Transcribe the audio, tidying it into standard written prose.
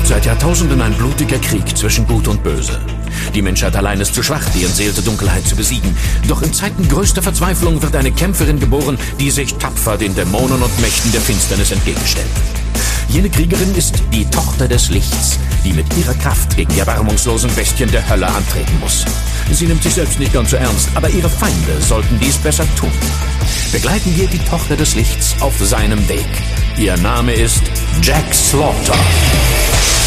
Seit Jahrtausenden ein blutiger Krieg zwischen Gut und Böse. Die Menschheit allein ist zu schwach, die entseelte Dunkelheit zu besiegen. Doch in Zeiten größter Verzweiflung wird eine Kämpferin geboren, die sich tapfer den Dämonen und Mächten der Finsternis entgegenstellt. Jene Kriegerin ist die Tochter des Lichts, die mit ihrer Kraft gegen die erbarmungslosen Bestien der Hölle antreten muss. Sie nimmt sich selbst nicht ganz so ernst, aber ihre Feinde sollten dies besser tun. Begleiten wir die Tochter des Lichts auf seinem Weg. Ihr Name ist Jack Slaughter.